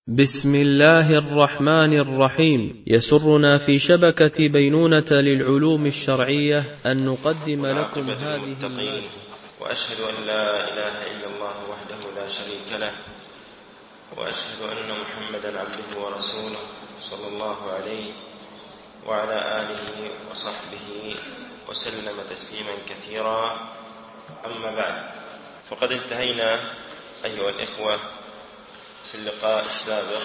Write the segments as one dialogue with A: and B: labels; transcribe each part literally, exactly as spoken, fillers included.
A: بسم الله الرحمن الرحيم. يسرنا في شبكة بينونة للعلوم الشرعية أن نقدم لكم هذه المادة.
B: وأشهد أن لا إله إلا الله وحده لا شريك له، وأشهد أن محمدا عبده ورسوله صلى الله عليه وعلى آله وصحبه وسلم تسليما كثيرا. أما بعد، فقد انتهينا أيها الإخوة في اللقاء السابق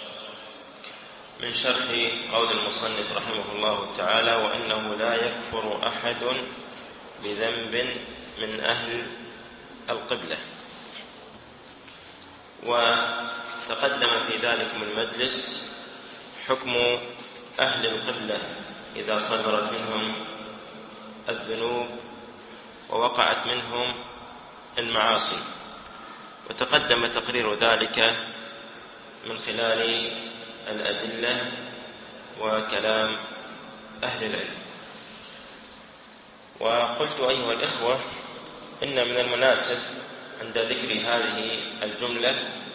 B: من شرح قول المصنف رحمه الله تعالى: وأنه لا يكفر أحد بذنب من أهل القبلة. وتقدم في ذلك من مجلس حكم أهل القبلة إذا صدرت منهم الذنوب ووقعت منهم المعاصي، وتقدم تقرير ذلك من خلال الأدلة وكلام أهل العلم. وقلت أيها الإخوة إن من المناسب عند ذكر هذه الجملة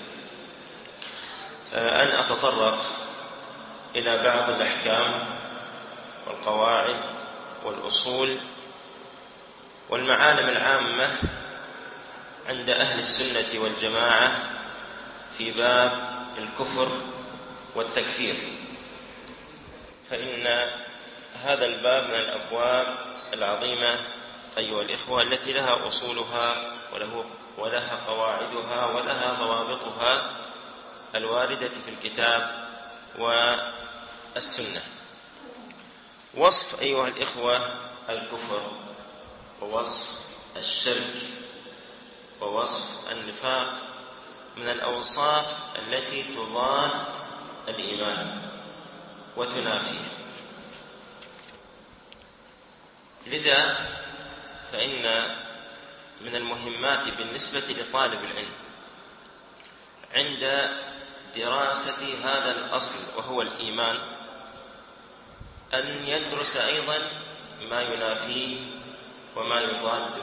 B: أن أتطرق إلى بعض الأحكام والقواعد والأصول والمعالم العامة عند أهل السنة والجماعة في باب الكفر والتكفير، فإن هذا الباب من الأبواب العظيمة أيها الإخوة التي لها أصولها وله ولها قواعدها ولها ضوابطها الواردة في الكتاب والسنة. وصف أيها الإخوة الكفر ووصف الشرك ووصف النفاق من الأوصاف التي تضاد الإيمان وتنافيه. لذا فإن من المهمات بالنسبة لطالب العلم عند دراسة هذا الأصل وهو الإيمان أن يدرس أيضا ما ينافيه وما يضاده،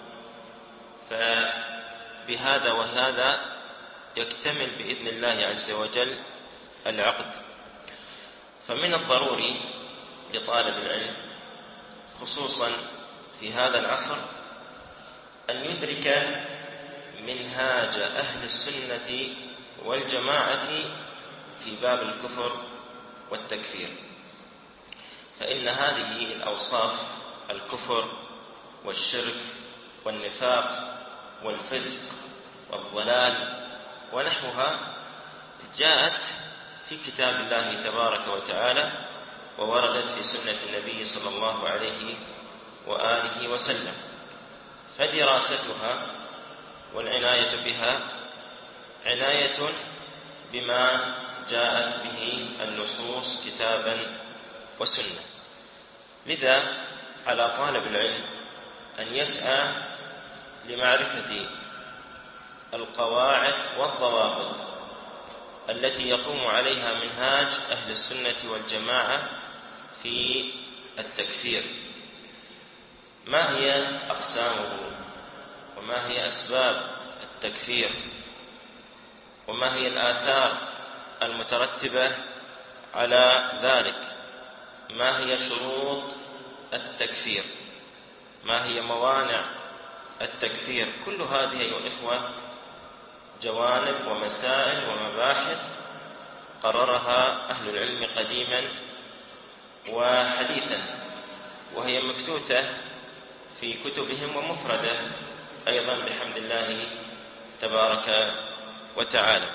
B: فبهذا وهذا يكتمل بإذن الله عز وجل العقد. فمن الضروري لطالب العلم خصوصا في هذا العصر أن يدرك منهاج أهل السنة والجماعة في باب الكفر والتكفير، فإن هذه الأوصاف الكفر والشرك والنفاق والفسق والضلال ونحوها جاءت في كتاب الله تبارك وتعالى ووردت في سنة النبي صلى الله عليه وآله وسلم، فدراستها والعناية بها عناية بما جاءت به النصوص كتابا وسنة. لذا على طالب العلم أن يسعى لمعرفة القواعد والضوابط التي يقوم عليها منهاج أهل السنة والجماعة في التكفير. ما هي أقسامه، وما هي أسباب التكفير، وما هي الآثار المترتبة على ذلك، ما هي شروط التكفير، ما هي موانع التكفير. كل هذه أيها الإخوة جوانب ومسائل ومباحث قررها أهل العلم قديما وحديثا، وهي مبثوثة في كتبهم ومفردة أيضا بحمد الله تبارك وتعالى.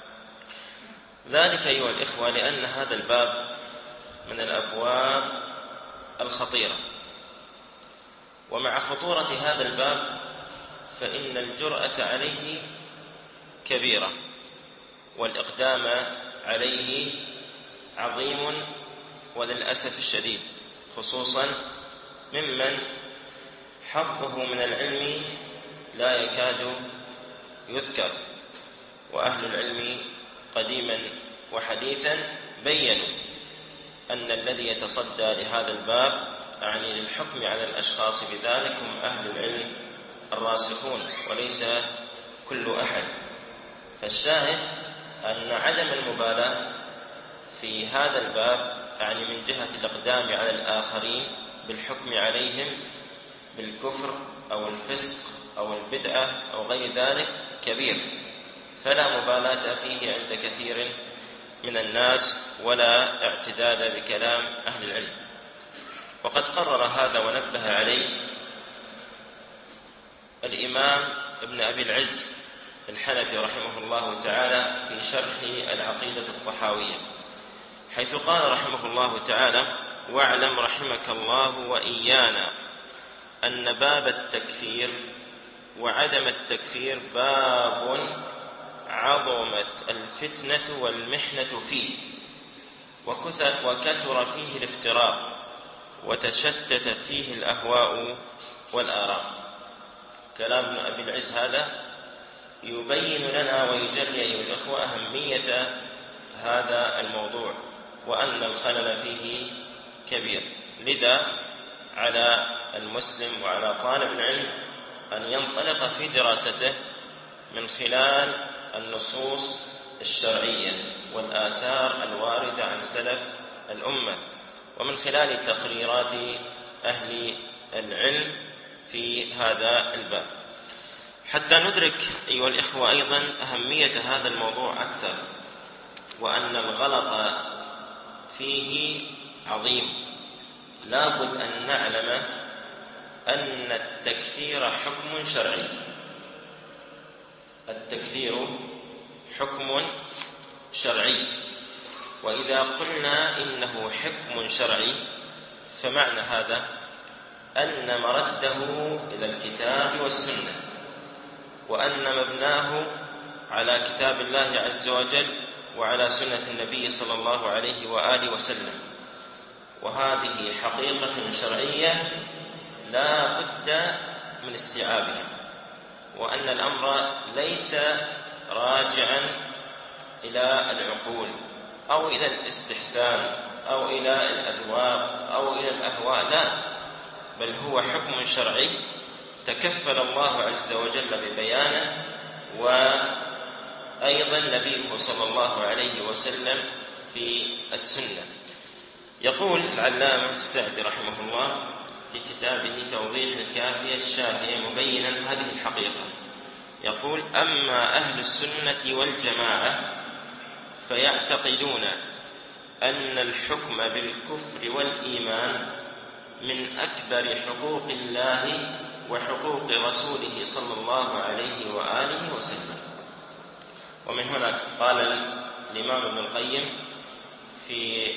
B: ذلك أيها الإخوة لأن هذا الباب من الأبواب الخطيرة، ومع خطورة هذا الباب فإن الجرأة عليه كبيرة والإقدام عليه عظيم، وللأسف الشديد خصوصا ممن حظه من العلم لا يكاد يذكر. وأهل العلم قديما وحديثا بيّنوا أن الذي يتصدى لهذا الباب أعني للحكم على الأشخاص بذلك هم أهل العلم الراسخون وليس كل أحد. فالشاهد أن عدم المبالاة في هذا الباب، يعني من جهة الإقدام على الآخرين بالحكم عليهم بالكفر أو الفسق أو البدعة أو غير ذلك، كبير، فلا مبالاة فيه عند كثير من الناس ولا اعتداد بكلام أهل العلم. وقد قرر هذا ونبه عليه الإمام ابن أبي العز الحنفي رحمه الله تعالى في شرح العقيدة الطحاوية، حيث قال رحمه الله تعالى: واعلم رحمك الله وإيانا أن باب التكفير وعدم التكفير باب عظمت الفتنة والمحنة فيه، وكثر فيه الافتراق، وتشتتت فيه الأهواء والآراء. كلام ابن أبي العز هذا يبين لنا ويجلي أيها الأخوة أهمية هذا الموضوع، وأن الخلل فيه كبير. لذا على المسلم وعلى طالب العلم أن ينطلق في دراسته من خلال النصوص الشرعية والآثار الواردة عن سلف الأمة، ومن خلال تقريرات أهل العلم في هذا الباب، حتى ندرك أيها الإخوة أيضا أهمية هذا الموضوع أكثر، وأن الغلط فيه عظيم. لا بد أن نعلم أن التكفير حكم شرعي. التكفير حكم شرعي، وإذا قلنا إنه حكم شرعي فمعنى هذا أن مرده إلى الكتاب والسنة، وأن مبناه على كتاب الله عز وجل وعلى سنة النبي صلى الله عليه وآله وسلم. وهذه حقيقة شرعية لا بد من استيعابها، وأن الأمر ليس راجعا إلى العقول أو إلى الاستحسان أو إلى الأذواق أو إلى الأهواء، لا، بل هو حكم شرعي تكفل الله عز وجل ببيانه، وأيضا نبيه صلى الله عليه وسلم في السنة. يقول العلامة السعدي رحمه الله في كتابه توضيح الكافية الشافية مبينا هذه الحقيقة، يقول: أما أهل السنة والجماعة فيعتقدون أن الحكم بالكفر والإيمان من أكبر حقوق الله وحقوق رسوله صلى الله عليه وآله وسلم. ومن هنا قال الإمام ابن القيم في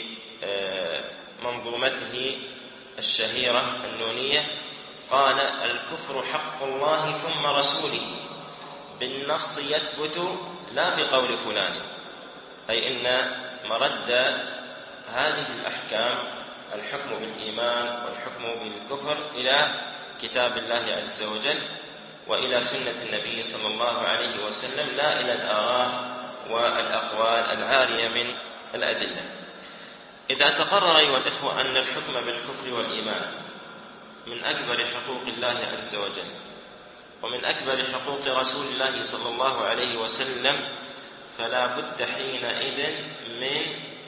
B: منظومته الشهيرة النونية، قال: الكفر حق الله ثم رسوله بالنص يثبت لا بقول فلان، أي إن مرد هذه الأحكام الحكم بالإيمان والحكم بالكفر إلى كتاب الله عز وجل وإلى سنة النبي صلى الله عليه وسلم، لا إلى الآراء والأقوال العارية من الأدلة. إذا تقرر أيها الإخوة أن الحكم بالكفر والإيمان من أكبر حقوق الله عز وجل ومن أكبر حقوق رسول الله صلى الله عليه وسلم، فلا بد حينئذ من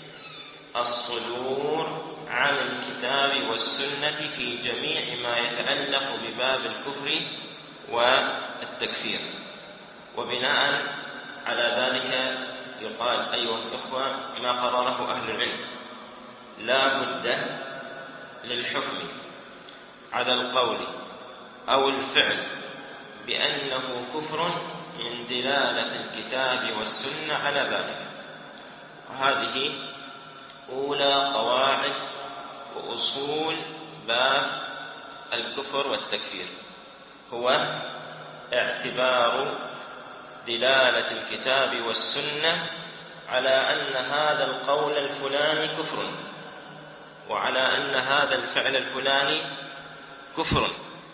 B: الصدور عن الكتاب والسنة في جميع ما يتعلق بباب الكفر والتكفير. وبناء على ذلك يقال أيها الإخوة ما قرره أهل العلم: لا بد للحكم على القول أو الفعل بأنه كفر من دلالة الكتاب والسنة على ذلك. وهذه أولى قواعد وأصول باب الكفر والتكفير، هو اعتبار دلالة الكتاب والسنة على أن هذا القول الفلاني كفر، وعلى أن هذا الفعل الفلاني كفر.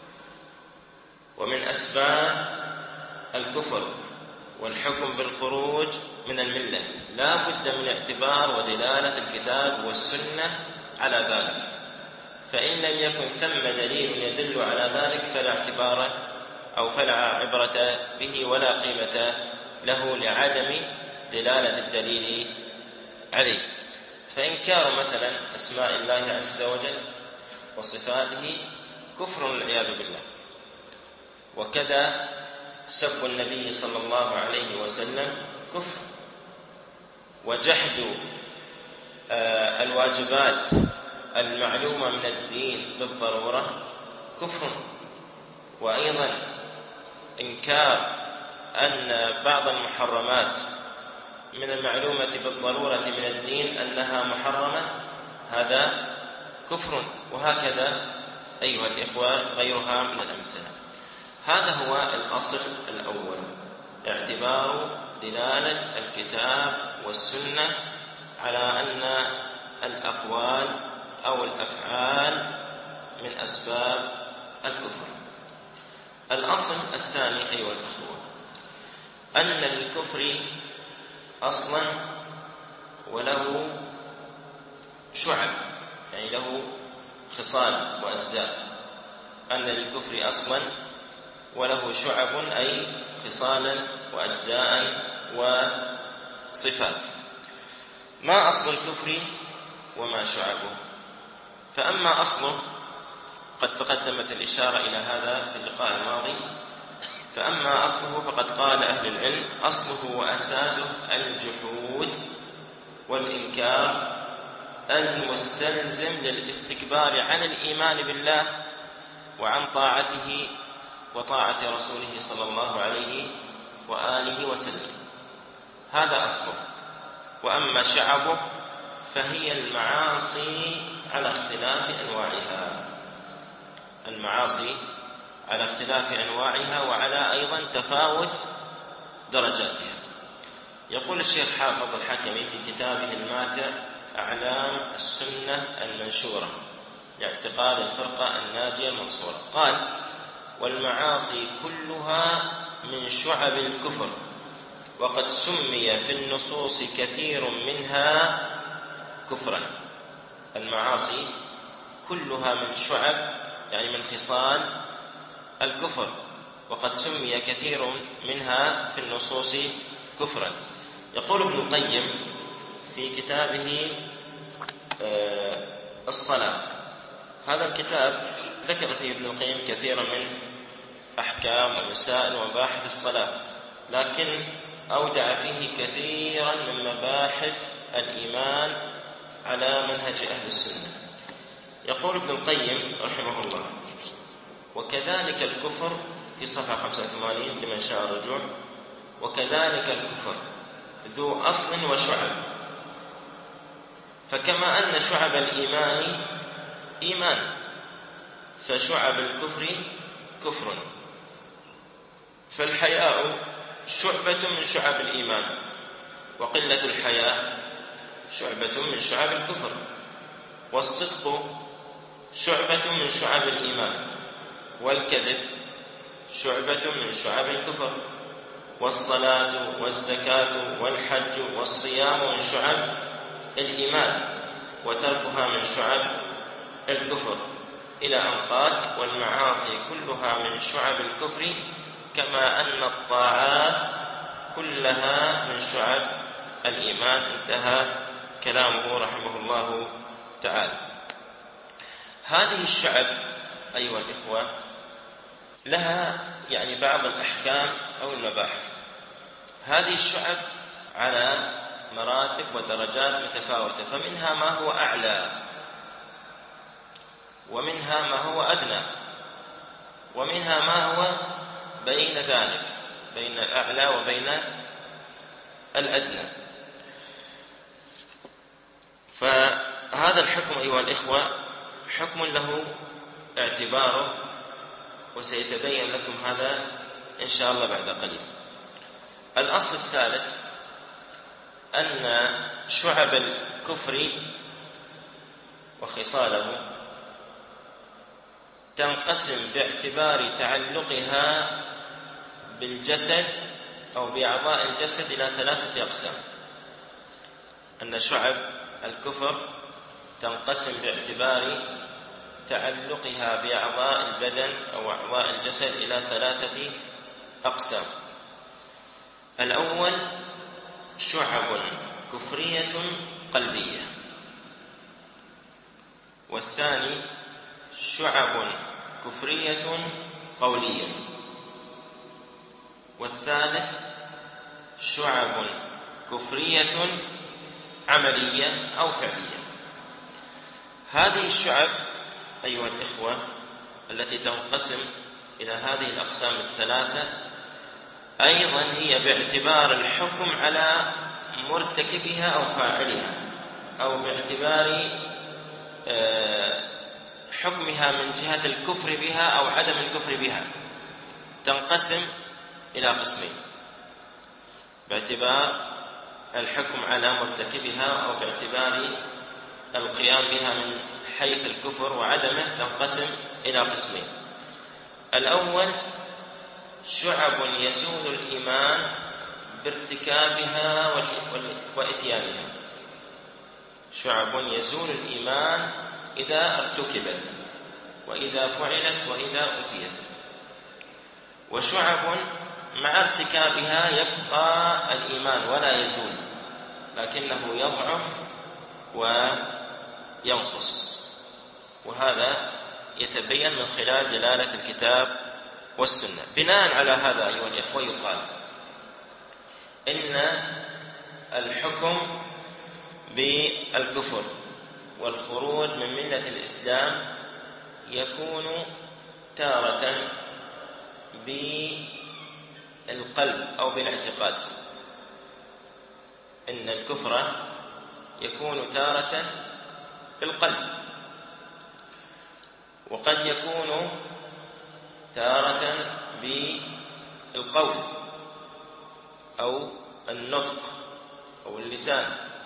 B: ومن أسباب الكفر والحكم بالخروج من الملة لا بد من اعتبار ودلالة الكتاب والسنة على ذلك، فإن لم يكن ثم دليل يدل على ذلك فلا اعتبار أو فلا عبرة به ولا قيمة له لعدم دلالة الدليل عليه. فإنكار مثلا أسماء الله عز وجل وصفاته كفر والعياذ بالله. وكذا سب النبي صلى الله عليه وسلم كفر، وجحد الواجبات المعلومة من الدين بالضرورة كفر. وأيضا إنكار أن بعض المحرمات من المعلومة بالضرورة من الدين أنها محرمة هذا كفر. وهكذا أيها الإخوة غيرها من الأمثلة. هذا هو الأصل الأول، اعتبار دلالة الكتاب والسنة على أن الأقوال أو الأفعال من أسباب الكفر. الأصل الثاني أيها الأخوة أن للكفر أصلا وله شعب، يعني له خصال وأجزاء. أن للكفر أصلا وله شعب أي خصالا وأجزاء وصفات. ما أصل الكفر وما شعبه؟ فأما أصله قد تقدمت الإشارة إلى هذا في اللقاء الماضي. فأما أصله فقد قال أهل العلم أصله وأساسه الجحود والإنكار المستلزم للاستكبار عن الإيمان بالله وعن طاعته وطاعة رسوله صلى الله عليه وآله وسلم. هذا أصله. وأما شعبه فهي المعاصي على اختلاف أنواعها، المعاصي على اختلاف أنواعها وعلى أيضا تفاوت درجاتها. يقول الشيخ حافظ الحكمي في كتابه الماتع أعلام السنة المنشورة لاعتقاد الفرقة الناجية المنصورة، قال: والمعاصي كلها من شعب الكفر، وقد سمي في النصوص كثير منها كفرا. المعاصي كلها من شعب يعني من خصال الكفر، وقد سمي كثير منها في النصوص كفرا. يقول ابن القيم في كتابه الصلاة، هذا الكتاب ذكر فيه ابن القيم كثيرا من أحكام ومسائل ومباحث الصلاة، لكن أودع فيه كثيرا من مباحث الإيمان على منهج أهل السنة. يقول ابن القيم رحمه الله: وكذلك الكفر في صفحة خمسة وثمانين لمن شاء الرجوع، وكذلك الكفر ذو أصل وشعب، فكما أن شعب الإيمان إيمان فشعب الكفر كفر. فالحياء شعبة من شعب الإيمان، وقلة الحياء شعبة من شعب الكفر، والصدق شعبة من شعب الإيمان، والكذب شعبة من شعب الكفر، والصلاة والزكاة والحج والصيام من شعب الإيمان، وتركها من شعب الكفر، إلى أن قال: والمعاصي كلها من شعب الكفر كما أن الطاعات كلها من شعب الإيمان. انتهى كلامه رحمه الله تعالى. هذه الشعب أيها الإخوة لها يعني بعض الأحكام أو المباحث. هذه الشعب على مراتب ودرجات متفاوتة، فمنها ما هو أعلى، ومنها ما هو أدنى، ومنها ما هو بين ذلك، بين الأعلى وبين الأدنى. فهذا الحكم أيها الإخوة حكم له اعتباره، وسيتبين لكم هذا إن شاء الله بعد قليل. الأصل الثالث أن شعب الكفر وخصاله تنقسم باعتبار تعلقها بالجسد أو بأعضاء الجسد إلى ثلاثة أقسام. أن شعب الكفر تنقسم باعتبار تعلقها بأعضاء البدن أو أعضاء الجسد إلى ثلاثة أقسام. الأول شعب كفرية قلبية، والثاني شعب كفرية قولية، والثالث شعب كفرية عملية أو فعلية. هذه الشعب أيها الإخوة التي تنقسم إلى هذه الأقسام الثلاثة أيضا هي باعتبار الحكم على مرتكبها أو فاعلها، أو باعتبار حكمها من جهة الكفر بها أو عدم الكفر بها، تنقسم إلى قسمين: باعتبار الحكم على مرتكبها أو باعتبار القيام بها من حيث الكفر وعدمه، تنقسم إلى قسمين. الأول شعب يزول الإيمان بارتكابها وإتيانها، شعب يزول الإيمان إذا ارتكبت وإذا فعلت وإذا أتيت، وشعب مع ارتكابها يبقى الإيمان ولا يزول لكنه يضعف وينقص، وهذا يتبين من خلال دلالة الكتاب والسنة. بناء على هذا أيها الإخوة يقال إن الحكم بالكفر والخروج من ملة الإسلام يكون تارة بالقلب أو بالاعتقاد، إن الكفر يكون تارة بالقلب، وقد يكون تارة بالقول أو النطق أو اللسان،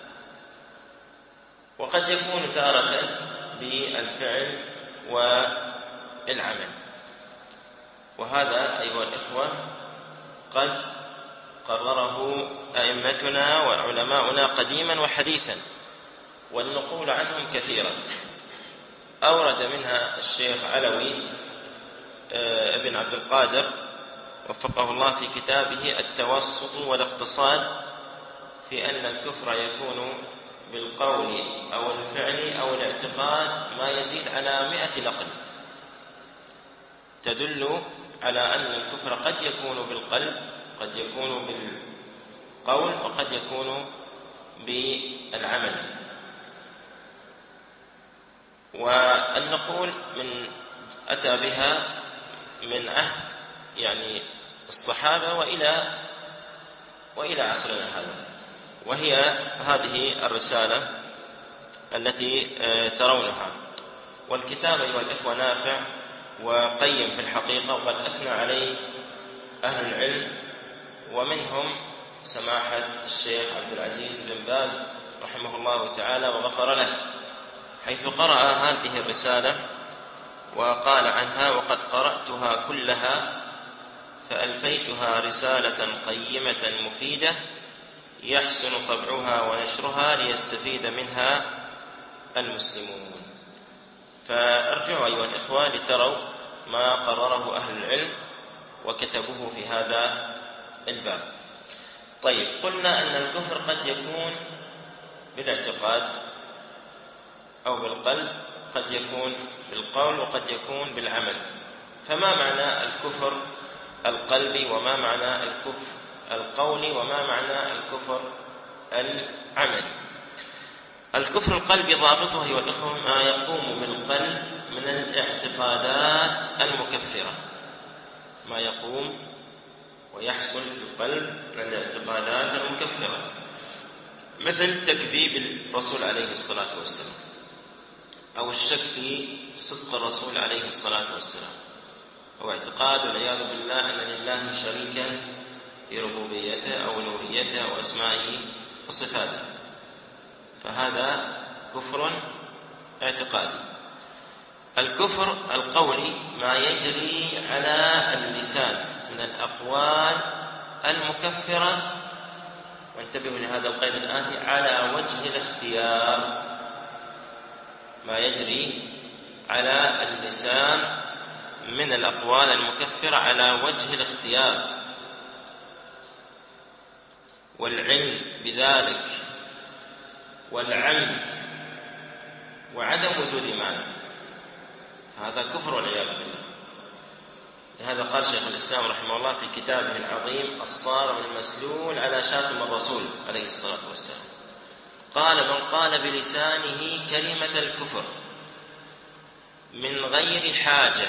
B: وقد يكون تارة بالفعل والعمل. وهذا أيها الإخوة قد قرره أئمتنا وعلماؤنا قديما وحديثا، والنقول عنهم كثيرا. أورد منها الشيخ علوي ابن عبد القادر وفقه الله في كتابه التوسط والاقتصاد في أن الكفر يكون بالقول أو الفعل أو الاعتقاد ما يزيد على مئة نقل، تدل على أن الكفر قد يكون بالقلب، قد يكون بالقول، وقد يكون بالعمل. والنقول من أتى بها من عهد يعني الصحابة وإلى وإلى عصرنا هذا، وهي هذه الرسالة التي ترونها. والكتاب أيها الإخوة نافع وقيم في الحقيقة، وقد أثنى عليه أهل العلم، ومنهم سماحة الشيخ عبد العزيز بن باز رحمه الله تعالى وغفر له، حيث قرأ هذه الرسالة وقال عنها: وقد قرأتها كلها فألفيتها رسالة قيمة مفيدة يحسن طبعها ونشرها ليستفيد منها المسلمون. فارجعوا أيها الإخوة لتروا ما قرره أهل العلم وكتبوه في هذا الباب. طيب، قلنا أن الكفر قد يكون بالاعتقاد أو بالقلب، قد يكون بالقول، وقد يكون بالعمل. فما معنى الكفر القلبي، وما معنى الكفر القولي، وما معنى الكفر العملي؟ الكفر القلبي ضابطه أيها الأخوة ما يقوم بالقلب من الاعتقادات المكفرة، ما يقوم ويحصل بالقلب من الاعتقادات المكفرة، مثل تكذيب الرسول عليه الصلاة والسلام، أو الشك في صدق الرسول عليه الصلاة والسلام، أو اعتقاد والعياذ بالله أن لله شريكا في ربوبيته أو ألوهيته أو أسمائه وصفاته، فهذا كفر اعتقادي. الكفر القولي ما يجري على اللسان من الأقوال المكفرة، وانتبهوا لهذا القيد الآتي: على وجه الاختيار، ما يجري على اللسان من الأقوال المكفرة على وجه الاختيار. والعلم بذلك والعمد وعدم وجود مانع، فهذا كفر والعياذ بالله. لهذا قال شيخ الإسلام رحمه الله في كتابه العظيم الصارم المسلول على شاتم الرسول عليه الصلاة والسلام، قال: من قال بلسانه كلمة الكفر من غير حاجة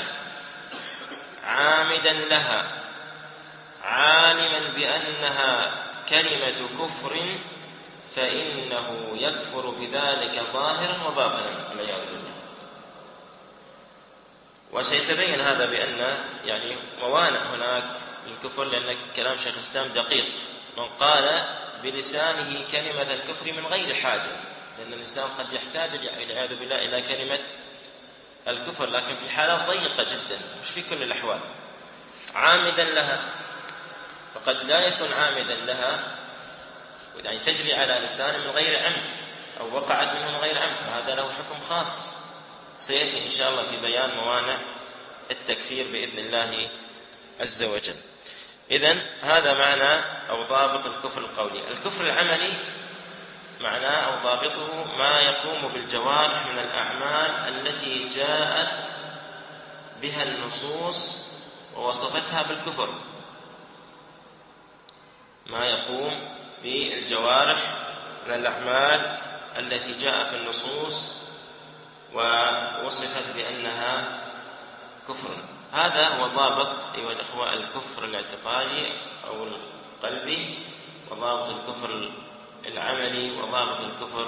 B: عامدا لها عالما بأنها كلمة كفر فإنه يكفر بذلك ظاهرا وباطنا والعياذ بالله. وسيتبين هذا بأن يعني موانع هناك للكفر، لأن كلام شيخ الإسلام دقيق. من قال بلسانه كلمة الكفر من غير حاجة، لأن الإنسان قد يحتاج والعياذ بالله إلى كلمة الكفر، لكن في حالات ضيقة جدا، مش في كل الأحوال. عامدا لها، فقد لا يكون عامدا لها يعني تجري على لسانه من غير عمد أو وقعت منه من غير عمد، فهذا له حكم خاص سيأتي إن شاء الله في بيان موانع التكفير بإذن الله عز وجل. إذن هذا معنى أو ضابط الكفر القولي. الكفر العملي معناه أو ضابطه ما يقوم بالجوارح من الأعمال التي جاءت بها النصوص ووصفتها بالكفر، ما يقوم بالجوارح من الأعمال التي جاء في النصوص ووصفت بأنها كفر. هذا هو ضابط أيها الأخوة الكفر الاعتقادي أو القلبي، وضابط الكفر العملي، وضابط الكفر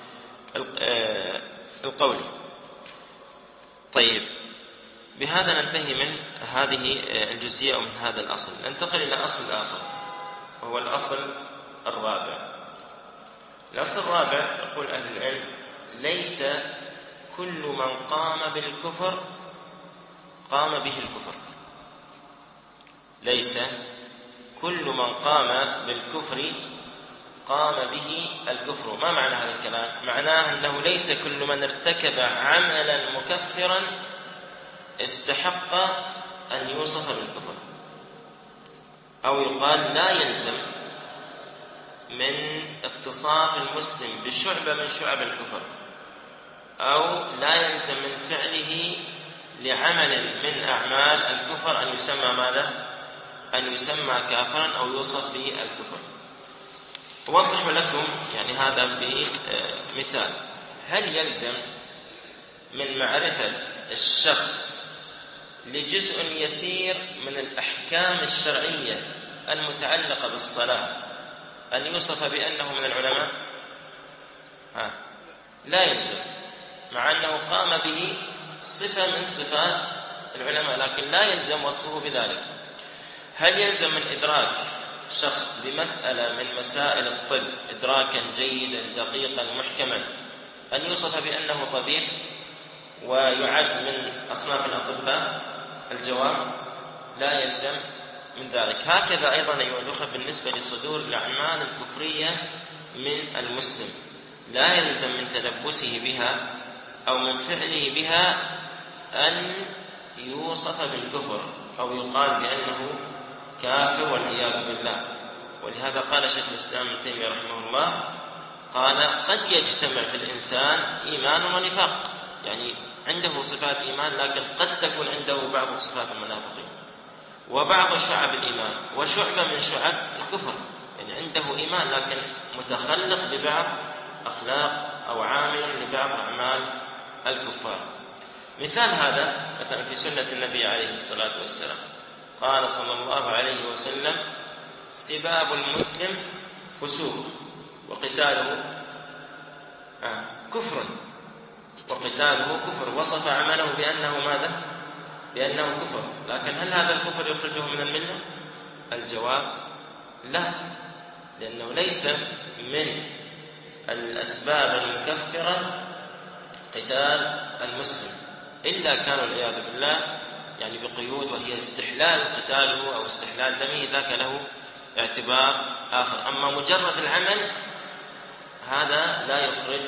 B: القولي. طيب، بهذا ننتهي من هذه الجزئية ومن هذا الأصل. ننتقل إلى أصل آخر وهو الأصل الرابع. الأصل الرابع يقول أهل العلم: ليس كل من قام بالكفر قام به الكفر. ليس كل من قام بالكفر قام به الكفر. ما معنى هذا الكلام؟ معناه أنه ليس كل من ارتكب عملا مكفرا استحق أن يوصف بالكفر، أو يقال لا يلزم من اتصاف المسلم بشعبة من شعب الكفر، أو لا يلزم من فعله لعمل من أعمال الكفر أن يسمى ماذا؟ أن يسمى كافرا أو يوصف به الكفر. أوضح لكم يعني هذا بمثال. هل يلزم من معرفة الشخص لجزء يسير من الأحكام الشرعية المتعلقة بالصلاة أن يوصف بأنه من العلماء؟ ها. لا يلزم، مع أنه قام به صفة من صفات العلماء، لكن لا يلزم وصفه بذلك. هل يلزم من إدراك شخص لمسألة من مسائل الطب إدراكا جيدا دقيقا محكما أن يوصف بأنه طبيب ويعد من أصناف الأطباء؟ الجواب: لا يلزم من ذلك. هكذا أيضا أيها الأخوة بالنسبة لصدور الأعمال الكفرية من المسلم، لا يلزم من تلبسه بها أو من فعله بها أن يوصف بالكفر أو يقال بأنه كافر والعياذ بالله. ولهذا قال شيخ الإسلام ابن تيمية رحمه الله، قال: قد يجتمع في الإنسان إيمان ونفاق، يعني عنده صفات إيمان لكن قد تكون عنده بعض صفات المنافقين، وبعض شعب الإيمان وشعبة من شعب الكفر، يعني عنده إيمان لكن متخلق ببعض أخلاق أو عامل لبعض أعمال الكفار. مثال هذا مثلا في سنة النبي عليه الصلاة والسلام، قال صلى الله عليه وسلم: سباب المسلم فسوق وقتاله آه كفر وقتاله كفر. وصف عمله بأنه ماذا؟ بأنه كفر. لكن هل هذا الكفر يخرجه من الملة؟ الجواب: لا، لأنه ليس من الأسباب المكفرة قتال المسلم، إلا كان والعياذ بالله يعني بقيود، وهي استحلال قتاله أو استحلال دمه، ذاك له اعتبار آخر. أما مجرد العمل هذا لا يخرج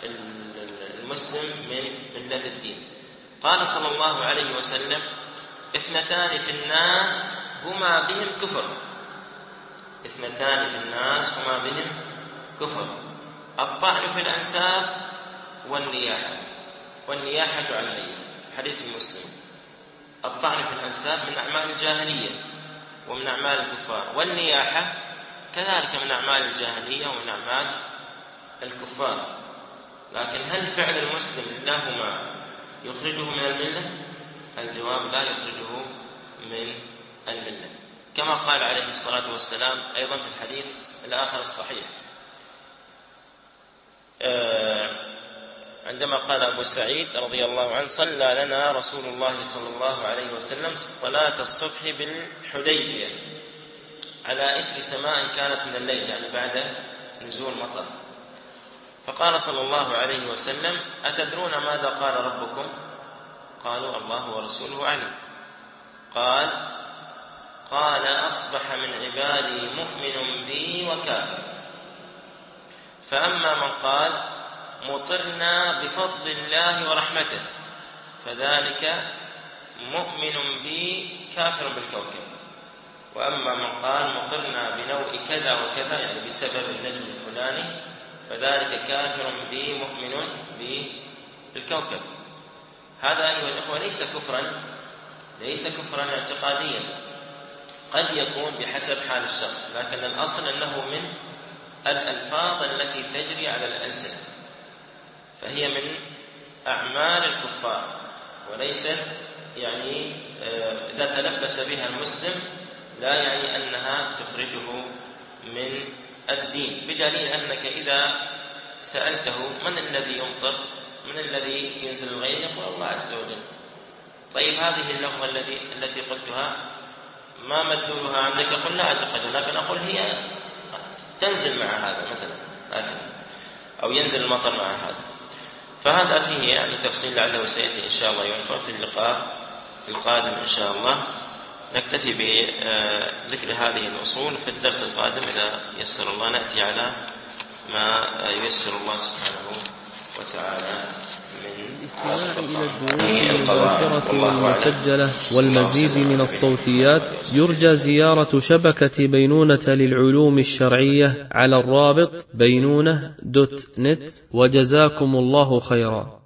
B: المسلم من ملة الدين. قال صلى الله عليه وسلم: اثنتان في الناس هما بهم كفر، اثنتان في الناس هما بهم كفر: الطعن في الأنساب والنياحة. والنياحة على الميت، حديث مسلم. الطعن في الأنساب من أعمال الجاهلية ومن أعمال الكفار، والنياحة كذلك من أعمال الجاهلية ومن أعمال الكفار. لكن هل فعل المسلم لهما يخرجه من الملة؟ الجواب: لا يخرجه من الملة، كما قال عليه الصلاة والسلام أيضا في الحديث الآخر الصحيح عندما قال أبو سعيد رضي الله عنه: صلى لنا رسول الله صلى الله عليه وسلم صلاة الصبح بالحديبية على إثر سماء كانت من الليل، يعني بعد نزول مطر. فقال صلى الله عليه وسلم: أتدرون ماذا قال ربكم؟ قالوا: الله ورسوله أعلم. قال: قال: أصبح من عبادي مؤمن بي وكافر، فأما من قال مطرنا بفضل الله ورحمته فذلك مؤمن بي كافر بالكوكب، وأما من قال مطرنا بنوء كذا وكذا، يعني بسبب النجم الفلاني، فذلك كافر بي مؤمن بالكوكب. هذا أيها الأخوة ليس كفرا ليس كفرا اعتقاديا، قد يكون بحسب حال الشخص، لكن الأصل أنه من الألفاظ التي تجري على الألسنة، فهي من أعمال الكفار، وليست يعني إذا تلبس بها المسلم لا يعني أنها تخرجه من الدين، بدليل أنك إذا سألته من الذي يمطر، من الذي ينزل الغيث، يقول الله عز وجل. طيب هذه اللغة التي التي قلتها ما مدلولها عندك؟ يقول لا أعتقد، لكن أقول هي تنزل مع هذا مثلا هكذا، أو ينزل المطر مع هذا. فهذا فيه يعني تفصيل لعله سيأتي إن شاء الله ينفع في اللقاء القادم إن شاء الله. نكتفي بذكر هذه الأصول. في الدرس القادم إذا يسر الله نأتي على ما ييسر الله سبحانه وتعالى من
A: الاستماع إلى الدروس المباشرة والمسجلة والمزيد من الصوتيات يرجى زيارة شبكة بينونة للعلوم الشرعية على الرابط بينونة دوت نت. وجزاكم الله خيرا.